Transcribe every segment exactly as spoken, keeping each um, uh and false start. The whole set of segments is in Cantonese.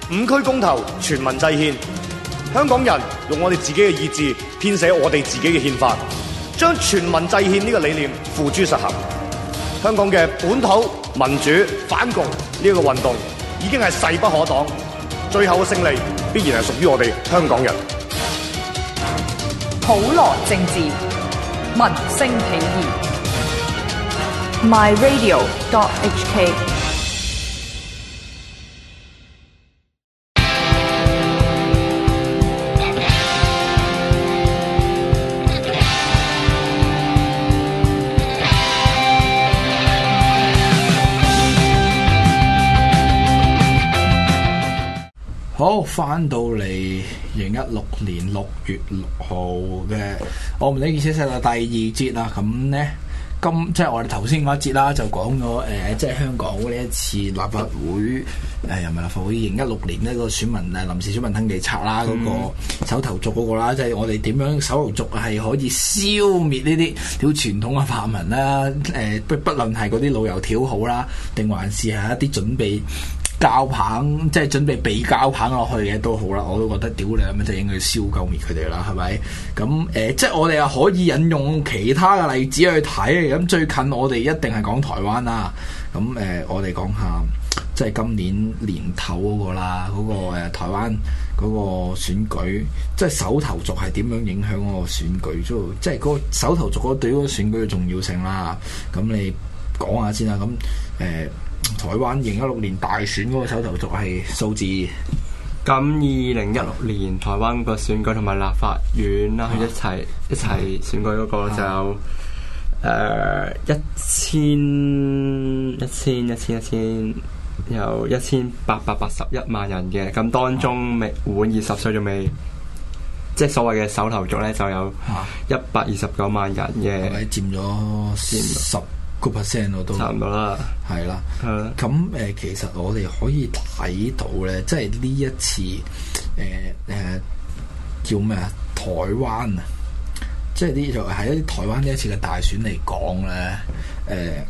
五區公投，全民制憲，香港人用我哋自己嘅意志編寫我哋自己嘅憲法，將全民制憲呢個理念付諸實行。香港嘅本土民主反共呢個運動已經係勢不可擋，最後嘅勝利必然係屬於我哋香港人。 普羅政治，民聲起義。My Radio dot H K。 好，翻到嚟二零一六年六月六號嘅我們的意思係第二節啦。咁咧，今即係我哋頭先嗰一節啦，就講咗誒，即係香港呢一次立法會誒，又唔係立法會二零一六年呢個選民誒臨時選民登記冊啦，嗰、嗯、個手頭族嗰個啦，即係我哋點樣手頭族係可以消滅呢啲條傳統嘅泛民啦？誒，不不論係嗰啲老油條好啦，定還是係一啲準備交棒，即係準備被交棒落去嘅都好啦，我都覺得屌你咁，就應該要燒鳩滅佢哋啦，係咪？咁誒、呃，即係我哋又可以引用其他嘅例子去睇。咁最近我哋一定係講台灣啦。咁誒、呃，我哋講下即係今年年頭嗰個啦，嗰、那個、呃、台灣嗰個選舉，即係手頭族係點樣影響嗰個選舉？即係嗰個手頭族嗰對嗰個選舉嘅重要性啦。咁你講下先啦。咁誒。呃台灣二零一六年大選嗰個手頭族係數字， 咁二零一六年台灣個選舉同埋立法院啦，佢、啊、一齊一齊選舉嗰個就有誒一千一千一千一千有一千八百八十一萬人嘅，咁當中未滿二十歲仲未，即係所謂嘅手頭族咧，就有一百二十九萬人嘅， 佔咗十個 percent 我都差唔多啦， 係啦，咁誒、呃，其實我哋可以睇到咧，即係呢一次誒誒、呃呃、叫咩啊？台灣啊，即係呢就係一啲台灣呢一次嘅大選嚟講咧，誒、呃、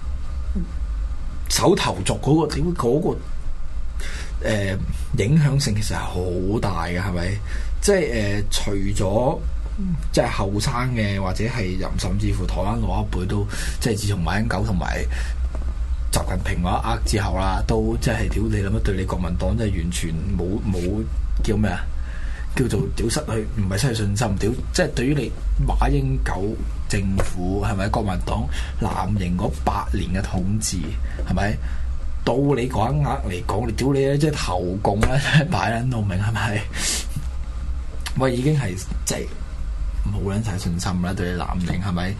手頭族嗰、嗰個點嗰、嗰個、呃、影響性其實係好大嘅，係咪？即係誒、呃，除咗即係後生嘅，或者係甚至乎台灣老一輩都，即係自從馬英九同埋習近平嗰一握之後啦，都即係屌你諗乜對你國民黨真係完全冇冇叫咩啊？叫做屌失去，唔係失去信心，屌即係對於你馬英九政府係咪國民黨藍營嗰八年嘅統治係咪？到你嗰一握嚟講，你屌你咧，即係投共咧，擺喺度明係咪？喂，已經係即係。冇撚晒信心啦，對你藍營係咪？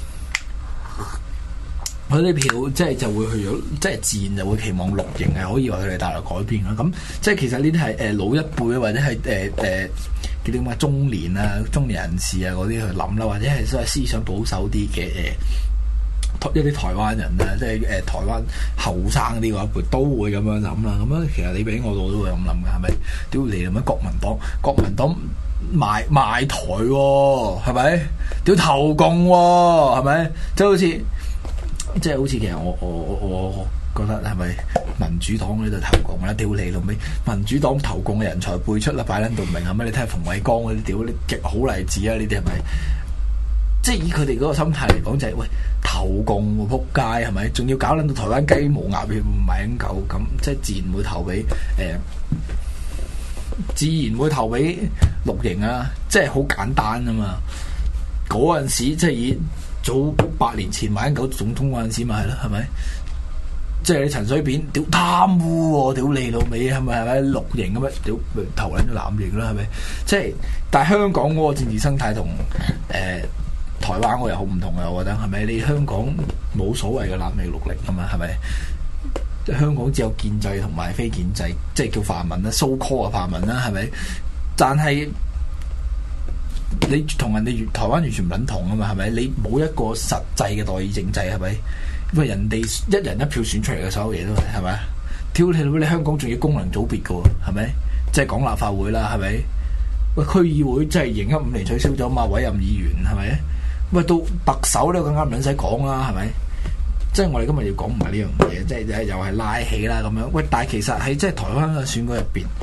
佢啲票即係就會去咗，即係自然就會期望綠營係可以為佢哋帶來改變啦。咁即係其實呢啲係誒老一輩或者係誒誒叫啲咩中年啊、中年人士啊嗰啲去諗啦，或者係所謂思想保守啲嘅誒一啲台灣人啊，即係誒、呃、台灣後生啲嗰一輩都會咁樣諗啦。咁樣其實你俾我我都會咁諗嘅，係咪？屌你咁樣國民黨，國民黨。賣賣台喎、哦，係咪？屌投共喎、哦，係咪？即係好似，即係好似其實我我我我覺得係咪民主黨喺度投共啦？屌你老味，民主黨投共嘅人才輩出啦，擺喺度明係咪？你睇下馮偉光嗰啲屌，你極好例子啊！呢啲係咪？即係以佢哋嗰個心態嚟講，就係、是、喂投共喎，撲街係咪？仲要搞撚到台灣雞毛鴨血馬英九咁，即係自然會投俾誒。呃自然會投俾綠營啊，即係好簡單啊嘛。嗰陣時即係以早八年前馬英九總統嗰陣時咪係咯，係咪？即係你陳水扁屌貪污喎，屌你老味係咪係咪綠營咁樣屌投撚咗藍營啦，係咪？即係但係香港嗰個政治生態同誒台灣嗰個又好唔同啊，我覺得係咪？你香港冇所謂嘅藍營綠營啊嘛，係咪？香港只有建制同埋非建制，即係叫泛民啦，so call 嘅泛民啦，係咪？但係你同人哋台灣完全唔撚同啊嘛，係咪？你冇一個實際嘅代議政制，係咪？因為人哋一人一票選出嚟嘅所有嘢都係，係咪？挑你你香港仲要功能組別嘅喎，係咪？即係講立法會啦，係咪？喂，區議會即係二零一五年取消咗嘛，委任議員係咪？喂，到特首咧更加唔撚使講啦，係咪？ 即係我哋今日要講唔係呢樣嘢，即係又係拉起啦咁樣。喂，但係其實喺即係台灣嘅選舉入邊，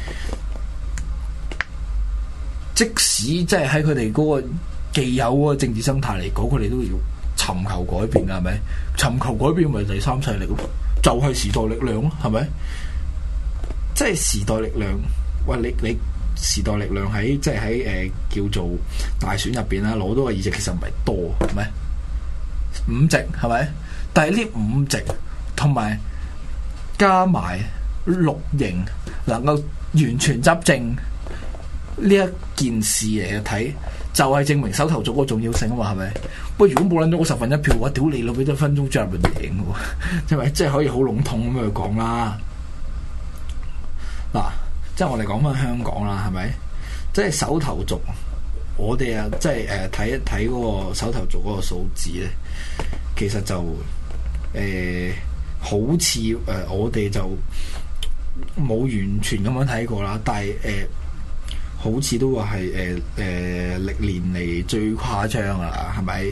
即使即係喺佢哋嗰個既有嗰個政治生態嚟講，佢哋都要尋求改變㗎，係咪？尋求改變咪第三勢力咯，就係、是、時代力量咯，係咪？即係時代力量，喂，你你時代力量喺即係喺誒叫做大選入邊啦，攞到嘅議席其實唔係多，係咪？五席係咪？但係呢五席同埋加埋綠營能夠完全執政呢一件事嚟睇，就係、是、證明手頭族嗰個重要性啊嘛，係咪？不過如果冇撚到嗰十分一票嘅話，屌你老味，一分鐘將入嚟贏嘅喎，係咪？即係可以好籠統咁去講啦。嗱，即係我哋講翻香港啦，係咪？即係手頭族，我哋啊，即係誒睇一睇嗰個手頭族嗰個數字咧，其實就誒、呃、好似誒、呃、我哋就冇完全咁樣睇過啦，但係誒、呃、好似都話係誒誒歷年嚟最誇張啊，係咪？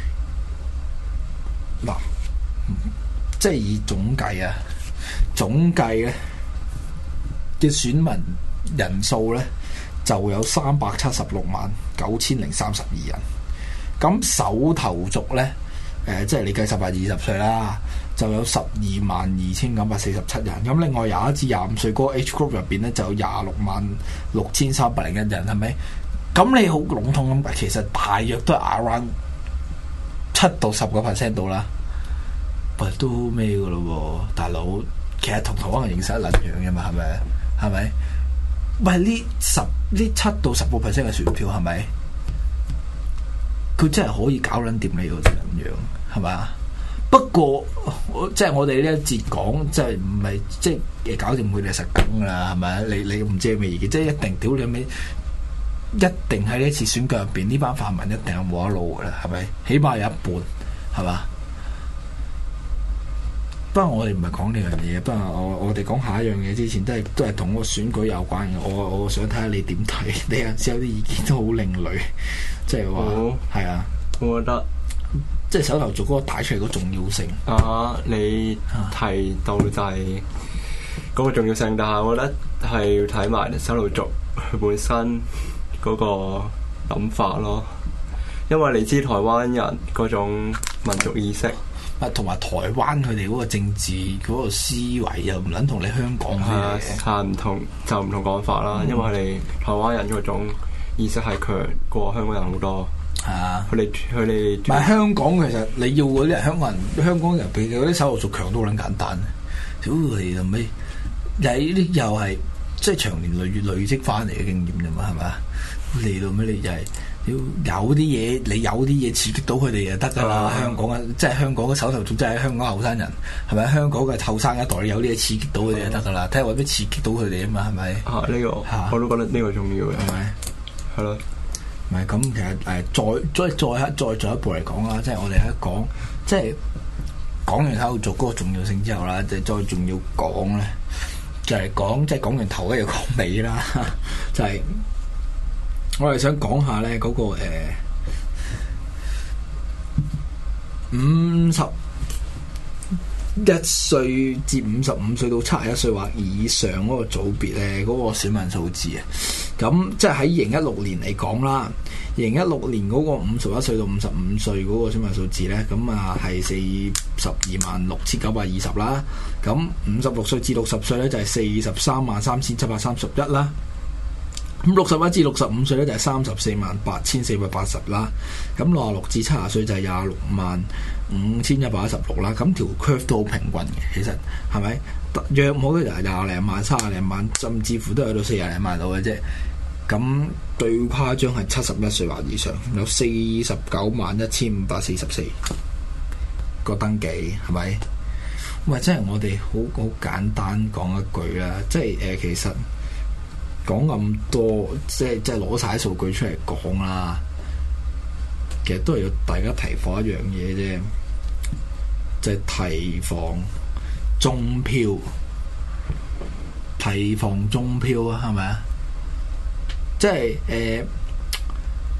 嗱，即係以總計啊，總計咧嘅選民人數咧就有三百七十六萬九千零三十二人，咁手頭族咧誒、呃，即係你計十八二十歲啦，就有十二萬二千九百四十七人，咁另外廿一至廿五歲嗰個 H group 入邊咧就有廿六萬六千三百零一人，係咪？咁你好籠統咁，其實大約都係 around 七到十個 percent 度啦，喂，都咩噶咯喎，大佬，其實同台灣嘅形勢一樣嘅嘛，係咪？係咪？喂，呢十呢七到十個 percent 嘅選票係咪？佢真係可以搞撚掂你嗰啲咁樣，係咪啊？不過即係我哋呢一節講，即係唔係即係搞掂佢哋實梗啦，係咪？你你唔知係咩意見？即係一定屌你咩？一定喺呢一次選舉入邊，呢班泛民一定有冇得撈噶啦，係咪？起碼有一半，係嘛？不過我哋唔係講呢樣嘢，不過我我哋講下一樣嘢之前，都係都係同個選舉有關嘅。我我想睇下你點睇，你有時有啲意見都好另類，即係話係啊， 我覺得即係手頭做嗰個帶出嚟個重要性啊，你提到就係嗰個重要性，但係我覺得係要睇埋手頭族佢本身嗰個諗法咯，因為你知台灣人嗰種民族意識。 啊，同埋台灣佢哋嗰個政治嗰個思維又唔撚同你香港嘅係唔同，就唔同講法啦。嗯、因為佢哋台灣人嗰種意識係強過香港人好多。係啊，佢哋佢哋唔係香港，其實你要嗰啲人香港人，香港人譬如嗰啲手頭族強都好撚簡單。屌佢哋咁尾，又係呢啲又係即係長年累月累積翻嚟嘅經驗啫嘛，係咪啊？嚟到咩你就係、是。有啲嘢，你有啲嘢刺激到佢哋就得噶啦。嗯、香港嘅即係香港嘅手頭族，即係香港後生人，係咪？香港嘅後生一代有啲嘢刺激到佢哋就得噶啦。睇下有咩刺激到佢哋啊嘛，係咪？啊，呢、 這個、啊、我都覺得呢個重要嘅，係咪？係咯， 唔係咁，其實誒，再再再再再一步嚟講啦，即係我哋喺講，即係講完手頭族嗰個重要性之後啦，就再仲要講咧，就係、是、講即係講完頭咧，要講尾啦，就係、是。我哋想講下咧嗰個誒五十一歲至五十五歲到七十一歲或以上嗰個組別咧，嗰、嗰個選民數字啊，咁即係喺二零一六年嚟講啦，二零一六年嗰個五十一歲到五十五歲嗰個選民數字咧，咁啊係四十二萬六千九百二十啦，咁五十六歲至六十歲咧就係四十三萬三千七百三十一啦。咁六十一至六十五歲咧就係三十四萬八千四百八十啦，咁六十六至七十歲就係廿六萬五千一百一十六啦，咁條 curve 都好平均嘅，其實係咪？約莫都就係廿零萬、三十零萬，甚至乎都去到四廿零萬度嘅啫。咁最誇張係七十一歲或以上，有四十九萬一千五百四十四個登記，係咪？喂，即係我哋好好簡單講一句啦，即係誒、呃，其實。講咁多，即係即係攞晒啲數據出嚟講啦。其實都係要大家提防一樣嘢啫，就係、是、提防中票，提防中票啊，係咪啊？即係誒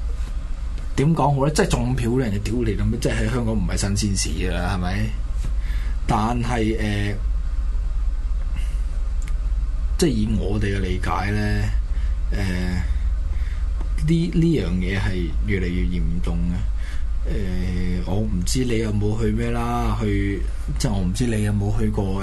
點講好咧？即係中票咧，人哋屌你咁，即係喺香港唔係新鮮事㗎啦，係咪？ 但係誒、呃，即係以我哋嘅理解咧，誒呢呢樣嘢係越嚟越嚴重嘅。誒、呃，我唔知你有冇去咩啦，去即係我唔知你有冇去過誒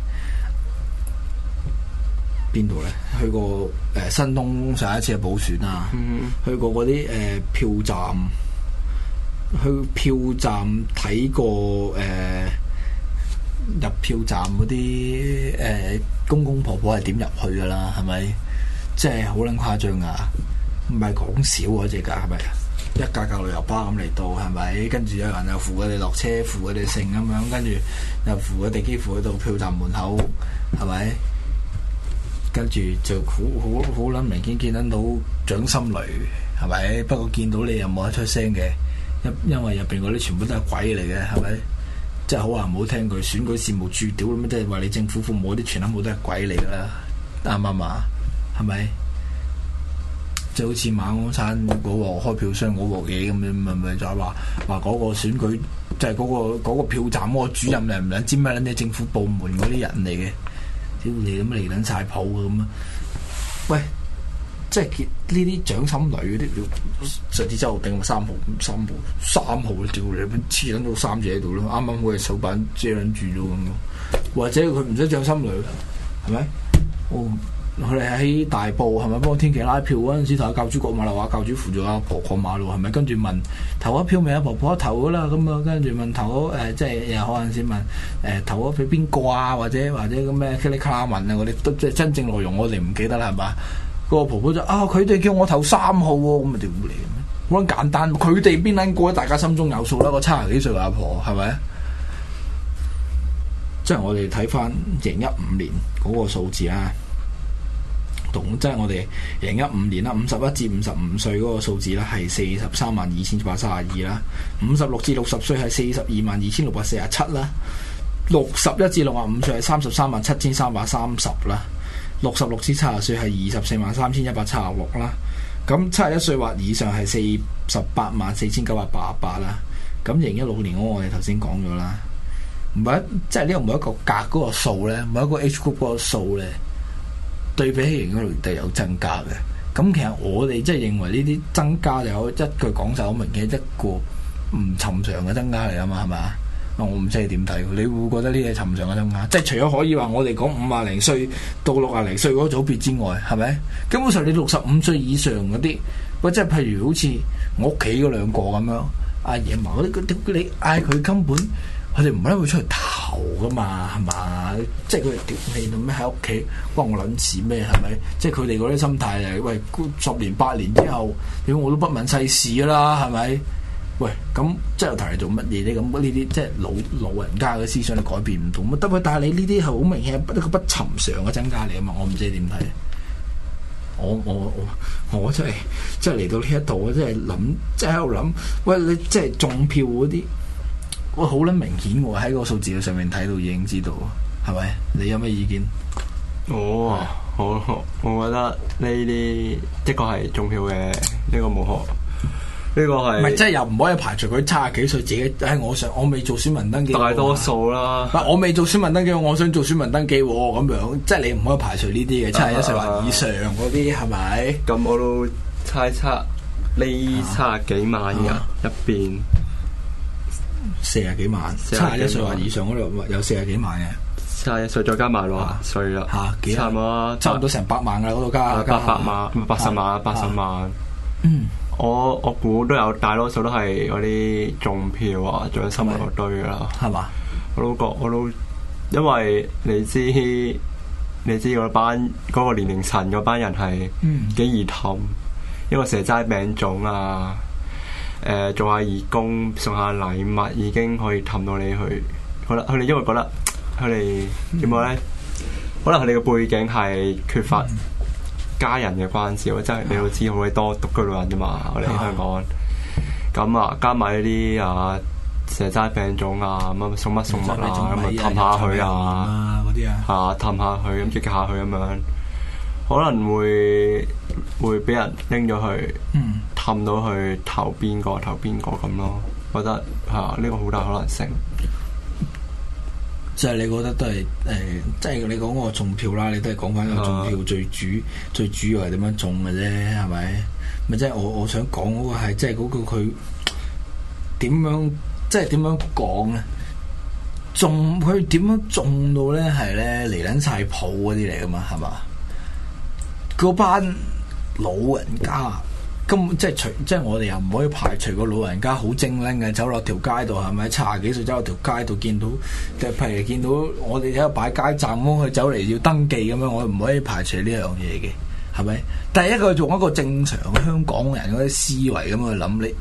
邊度咧？去過誒、呃、新東上一次嘅補選啊，嗯、去過嗰啲誒票站，去票站睇過誒、呃、入票站嗰啲誒公公婆婆係點入去噶啦？係咪？即係好撚誇張啊！唔係講少嗰隻㗎，係咪？一架架旅遊巴咁嚟到，係咪？跟住有人又扶佢哋落車，扶佢哋剩咁樣，跟住又扶佢哋幾乎去到票站門口，係咪？跟住就好好好撚明顯見得到掌心雷，係咪？不過見到你又冇得出聲嘅，因因為入邊嗰啲全部都係鬼嚟嘅，係咪？即係好話唔好聽句，選舉事務處屌咁樣，即係話你政府服務嗰啲全部都係鬼嚟㗎啦，啱唔啱啊？係咪？就好似馬鞍山嗰個開票箱嗰鑊嘢咁樣，咪咪就係話話嗰個選舉，即係嗰個嗰個票站嗰個主任嚟唔撚知咩撚嘢政府部門嗰啲人嚟嘅，屌你咁嚟撚晒譜咁啊！喂，即係呢啲掌心雷嗰啲，上次周浩鼎三號三號三號屌你，黐撚到三隻喺度咯，啱啱嗰隻手板遮撚住咗咁咯，或者佢唔使掌心雷，係咪？哦。佢哋喺大埔係咪幫天琪拉票嗰陣時，同阿教主過馬路話，教主扶住阿婆過馬路係咪？跟住問投咗票未啊？婆婆投咗啦，咁啊跟住問投咗誒、呃，即係又有陣時問誒、呃、投咗俾邊個啊？或者或者咁咩 Kelly Clark 問啊嗰啲，都即係真正內容我哋唔記得啦，係嘛？個婆婆就啊，佢哋叫我投三號喎，咁咪屌你咁，好撚簡單，佢哋邊撚個大家心中有數啦，個七十幾歲嘅阿婆係咪？即係我哋睇翻二零一五年嗰個數字啊！即係我哋二零一五年啦，五十一至五十五歲嗰個數字啦，係四十三萬二千八百三十二啦；五十六至六十歲係四十二萬二千六百四十七啦；六十一至六十五歲係三十三萬七千三百三十啦；六十六至七十歲係二十四萬三千一百七十六啦。咁七十一歲或以上係四十八萬四千九百八十八啦。咁二零一六年嗰個我哋頭先講咗啦，唔係即係呢個每一個格嗰個數咧，每一個 H group 嗰個數咧。對比起二零一六年有增加嘅，咁其實我哋即係認為呢啲增加就有一句講就好明顯，一個唔尋常嘅增加嚟啊嘛，係咪啊？我唔知你點睇，你會唔會覺得呢啲係尋常嘅增加？即係除咗可以話我哋講五啊零歲到六啊零歲嗰個組別之外，係咪？根本上你六十五歲以上嗰啲，喂，即係譬如好似我屋企嗰兩個咁樣，阿爺嫲嗰啲，你嗌佢根本。佢哋唔係會出去投噶嘛，係嘛？即係佢哋屌你做咩喺屋企關我撚事咩？係咪？即係佢哋嗰啲心態係喂，十年八年之後，屌我都不問世事啦，係咪？喂，咁即係投嚟做乜嘢咧？咁呢啲即係老老人家嘅思想你改變唔到乜得？但係你呢啲係好明顯係一個不尋常嘅增加嚟啊嘛！我唔知你點睇。我我我我真係即係嚟到呢一度，我真係諗，即係喺度諗，喂，你即係中票嗰啲。我好撚明顯喎，喺個數字上面睇到已經知道，係咪？你有咩意見？ 我啊、哦，我我覺得呢啲的確係中票嘅，呢、呢個冇可，呢、呢個係。唔係，即係又唔可以排除佢七十幾歲自己。唉，我想我未做選民登記。大多數啦。我未做選民登記，我想做選民登記喎，咁樣即係你唔可以排除呢啲嘅，七十一歲或以上嗰啲係咪？咁、啊、我都猜測呢七十幾萬人入邊。 四十幾萬，七十一歲或以上嗰度有四十幾萬嘅， 七十一歲再加埋六十歲啦， 嚇幾差唔多，差唔多成百萬噶嗰度加， 八百萬、八十萬、八十萬。嗯，我我估都有大多數都係嗰啲中票啊，仲有新聞嗰堆啦，係嘛？我都覺我都，因為你知你知嗰班嗰、嗰個年齡層嗰班人係幾易氹，因為蛇齋餅糭啊。誒、呃、做下義工送下禮物已經可以氹到你去，好啦，佢哋因為覺得佢哋點講咧？可能佢哋嘅背景係缺乏家人嘅關照，即係你都知好鬼多獨居老人啫嘛，我哋喺香港。咁啊，加埋呢啲啊蛇齋餅糭啊，乜送乜送物啊，咁啊氹下佢啊，嗰啲啊，嚇氹下佢，咁激下佢咁樣，可能會會俾人拎咗去。嗯氹到去投邊個投邊個咁咯，覺得嚇呢、啊呢個好大可能性。 即係你覺得都係誒，即係你講嗰個中票啦，你都係講翻個中票最主、啊、最主要係點樣中嘅啫，係咪？咪即係我我想講嗰個係即係嗰個佢點樣，即係點樣講咧？中佢點樣中到咧？係咧嚟撚晒譜嗰啲嚟噶嘛？係嘛？嗰班老人家。咁即係除即係我哋又唔可以排除個老人家好精靈嘅，走落條街度係咪？七廿幾歲走落條街度見到，即係譬如見到我哋喺度擺街站咁，佢走嚟要登記咁樣，我唔可以排除呢樣嘢嘅，係咪？第一個用一個正常嘅香港人嗰啲思維咁去諗，你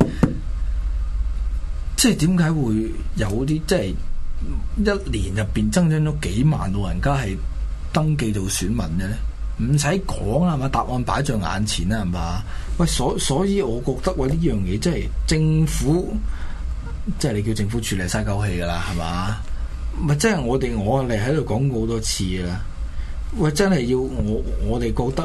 即係點解會有啲即係一年入邊增長咗幾萬老人家係登記做選民嘅咧？唔使講啦，係嘛？答案擺在眼前啦，係嘛？喂，所所以我覺得喂呢樣嘢真係政府，即係你叫政府處理嘥鳩氣噶啦，係嘛？咪即係我哋我哋喺度講過好多次啦。喂，真係要我我哋覺得，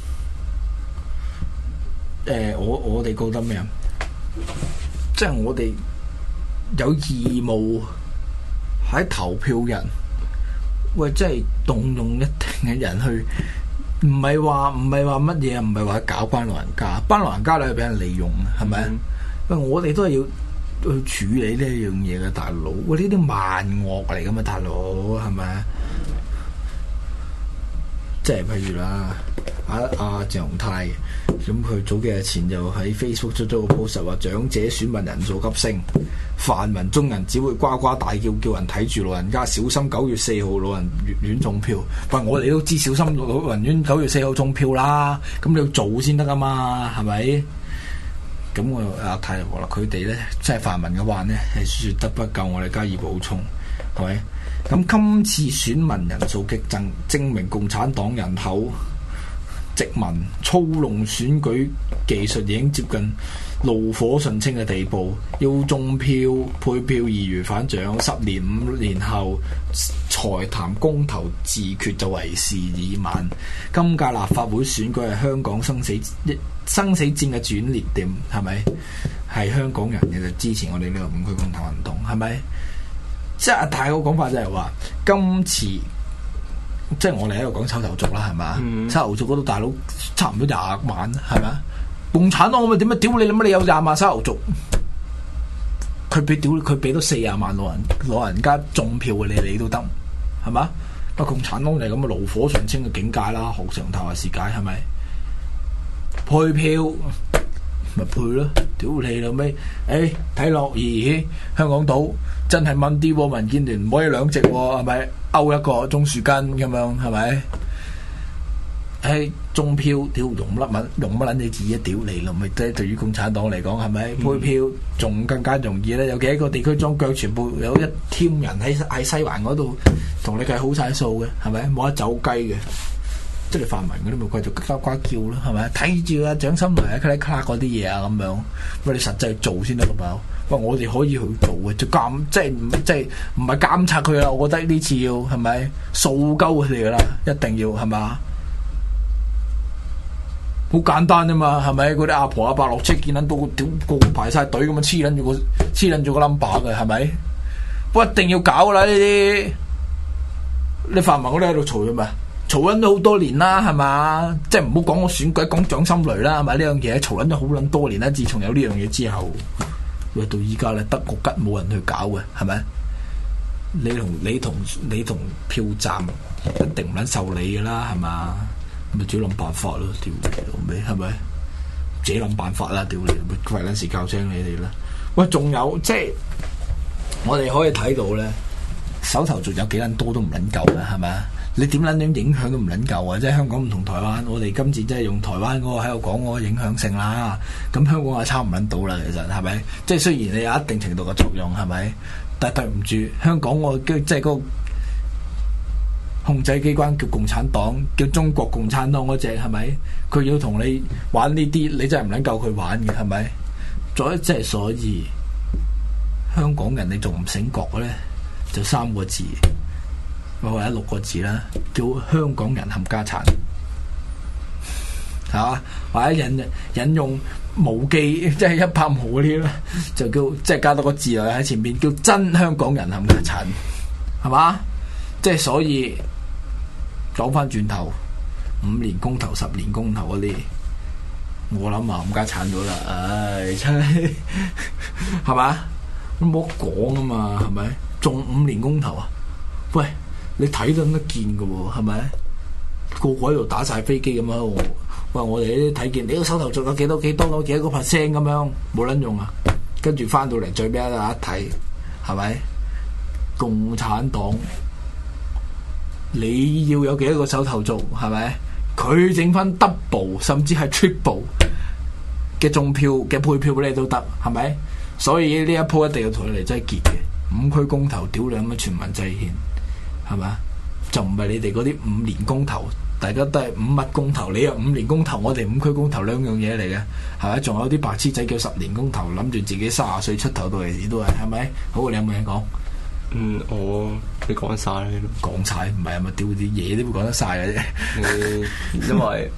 誒、呃，我我哋覺得咩啊？即係我哋有義務喺投票日，喂，即係動用一定嘅人去。唔係話唔係話乜嘢啊？唔係話搞班老人家，班老人家咧俾人利用，係咪？喂、嗯，我哋都係要去處理呢一樣嘢嘅，大佬。喂，呢啲萬惡嚟噶嘛，大佬，係咪？即係譬如啦，阿阿鄭松泰，咁佢早幾日前就喺 Facebook 出咗個 post 話，長者選民人數急升，泛民中人只會呱呱大叫，叫人睇住老人家小心九月四號老人院中票。喂，我哋都知小心老人院九月四號中票啦，咁你要做先得噶嘛，係咪？咁我阿太就話啦，佢哋咧即係泛民嘅話咧，係說得不夠，我哋加以補充，係咪？咁今次選民人數激增，證明共產黨人口殖民操弄選舉技術已經接近爐火純青嘅地步，要中票配票易如反掌，十年五年後才談公投自決就為時已晚。今屆立法會選舉係香港生死生死戰嘅轉捩點，係咪？係香港人嘅就支持我哋呢個五區公投運動，係咪？即係阿大個講法就係話，今次即係我哋喺度講抽頭族啦，係嘛？嗯、抽頭族嗰度大佬差唔多廿萬，係咪？共產黨我咪點樣屌你？諗乜你有廿萬抽頭族？佢俾屌佢俾到四廿萬老人老人家中票嘅你你都得，係嘛？不過共產黨就係咁嘅爐火純青嘅境界啦，學常頭話事解，係咪？配票咪配咯，屌你老味！誒睇落咦，香港島真係掹啲喎，民建聯唔可以兩席喎，係咪？勾一個鍾樹根咁樣，係咪？誒中票屌用乜撚用乜撚你字一屌你咯，咪即係對於共產黨嚟講係咪？配票仲更加容易咧，有幾個地區裝腳全部有一 team 人喺喺西環嗰度同你計好晒數嘅，係咪？冇得走雞嘅。即係泛民嗰啲咪繼續呱呱叫咯，係咪？睇住啊，蔣心雷啊，咔哩咔嗰啲嘢啊，咁樣，喂，你實際做先得㗎嘛？喂，我哋可以去做嘅，就監，即係即係唔係監察佢啦？我覺得呢次要係咪掃鳩佢哋㗎啦？一定要係嘛？好簡單啫嘛，係咪？嗰啲阿婆阿伯落車見撚到個屌個個排晒隊咁樣黐撚住個黐撚住個 number 嘅，係咪？不過一定要搞㗎啦呢啲，你泛民嗰啲喺度嘈咗咩？嘈緊咗好多年啦，係嘛？即係唔好講我選舉，講蔣心雷啦，係咪？呢樣嘢嘈緊咗好撚多年啦。自從有呢樣嘢之後，喂，到依家咧得個吉冇人去搞嘅，係咪？你同你同你同票站一定唔撚受理嘅啦，係嘛？咪自己諗辦法咯，屌你老味，係咪？自己諗辦法啦，屌你，咪費撚事教聲你哋啦。喂，仲有即係我哋可以睇到咧，手頭仲有幾撚多都唔撚夠嘅，係咪？你點撚樣影響都唔撚夠啊！即係香港唔同台灣，我哋今次真係用台灣嗰個喺度講嗰個影響性啦。咁香港係差唔撚到啦，其實係咪？即係雖然你有一定程度嘅作用，係咪？但係對唔住，香港我即係嗰個控制機關叫共產黨，叫中國共產黨嗰隻係咪？佢要同你玩呢啲，你真係唔撚夠佢玩嘅，係咪？再即係所以，香港人你仲唔醒覺咧？就三個字。或者六個字啦，叫香港人冚家產，係嘛？或者引引用無記，即係一百毛嗰啲啦，就叫即係加多個字落喺前面，叫真香港人冚家產，係嘛？ 即係所以講翻轉頭，五年公投、十年公投嗰啲，我諗啊，冚家鏟咗啦，唉，真係係嘛，都冇得講啊嘛，係咪？仲五年公投啊？喂，你睇到得見噶喎，係咪？個個喺度打晒飛機咁樣，喂，我哋睇見你個手頭仲有幾多幾多攞幾多個 percent 咁樣，冇撚用啊！跟住翻到嚟最尾一睇，係咪？共產黨你要有幾多個手頭族，係咪？佢整翻 double 甚至係 triple 嘅中票嘅配票俾你都得，係咪？所以呢一鋪一定要同你嚟真係結嘅。五區公投屌你咁嘅全民制憲，係咪？就唔係你哋嗰啲五年公投，大家都係五乜公投，你有五年公投，我哋五區公投兩樣嘢嚟嘅，係咪？仲有啲白痴仔叫十年公投，諗住自己卅歲出頭到嚟都係，係咪？好，你有冇嘢講？ 嗯，我你講晒啦， 講晒唔係啊嘛，屌啲嘢都會講得晒嘅啫。 因為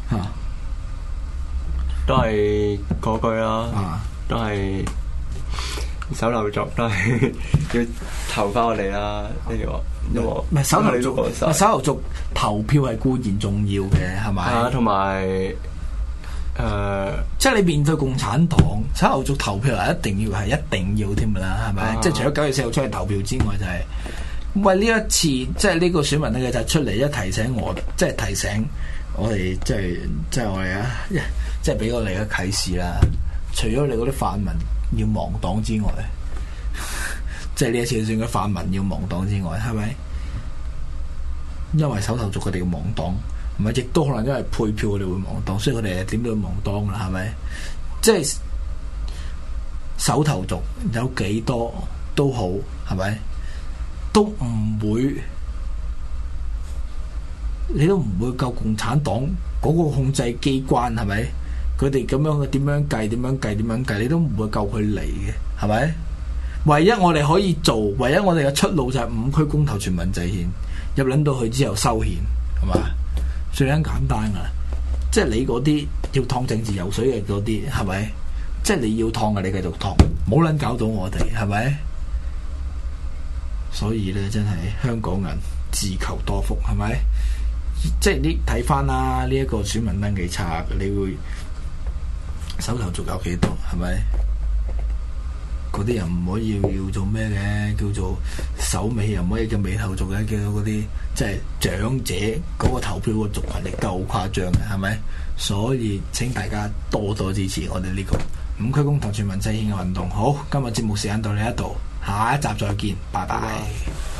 都係嗰句啦， 啊、 都係手頭族，都係要投翻我哋啦。呢個因為唔係手頭族，手頭族投票係固然重要嘅，係咪？ 啊，同埋誒，即係你面對共產黨，手頭族投票係一定要係一定要添㗎啦，係咪？啊、即係除咗九月四號出去投票之外，就係、是、喂呢一次，即係呢個選民咧就出嚟一提醒我，即係提醒我哋，即係即係我哋啊，即係俾我哋嘅啟示啦。除咗你嗰啲泛民要亡黨之外，即係呢一次選嘅泛民要亡黨之外，係咪？因為手頭族佢哋要亡黨，唔係亦都可能因為配票佢哋會亡黨，所以佢哋點都要亡黨啦，係咪？即係手頭族有幾多都好，係咪？都唔會，你都唔會夠共產黨嗰個控制機關，係咪？佢哋咁樣嘅點樣計？點樣計？點樣計？你都唔會夠佢嚟嘅，係咪？唯一我哋可以做，唯一我哋嘅出路就係五區公投全民制憲，入撚到去之後修憲，係嘛？最簡單噶啦，即係你嗰啲要燙政治游水嘅嗰啲，係咪？即係你要燙嘅，你繼續燙，冇撚搞到我哋，係咪？所以咧，真係香港人自求多福，係咪？即係你睇翻啦，呢、這、一個選民登記冊，你會手頭族有幾多？係咪？嗰啲人唔可以要做咩嘅，叫做手尾，又唔可以叫尾頭族嘅，叫做嗰啲即係長者嗰個投票個族群，亦都好誇張嘅，係咪？所以請大家多多支持我哋呢個五區公投全民制憲嘅運動。好，今日節目時間到呢一度，下一集再見，拜拜。